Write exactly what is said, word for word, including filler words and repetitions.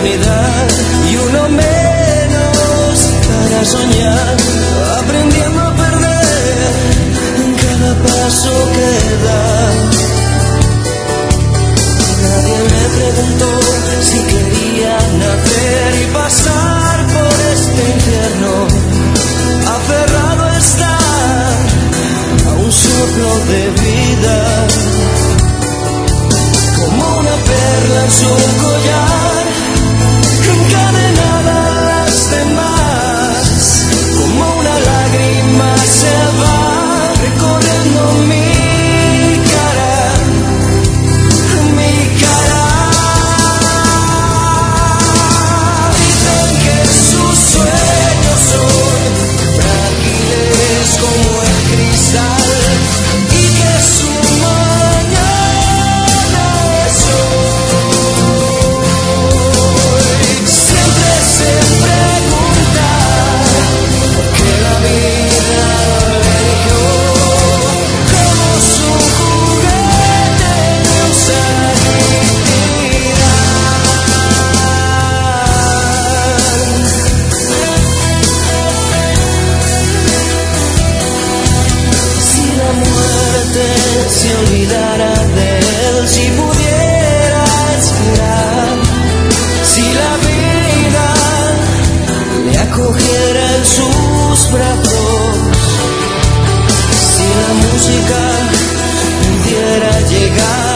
eternidad y uno menos para soñar, aprendiendo a perder en cada paso que da. Nadie me preguntó si quería nacer y pasar por este infierno, aferrado a estar a un soplo de vida, como una perla en su collar, encadenada a las demás, como una lágrima se va recorriendo mi cara, mi cara. Dicen que sus sueños son frágiles como el cristal y que su mañana es hoy. Siempre se pregunta por qué la vida le eligió como su juguete de usar y si la muerte se olvidara de él, si pudiera esperar, si la vida le acogiera en sus brazos, si la música pudiera llegar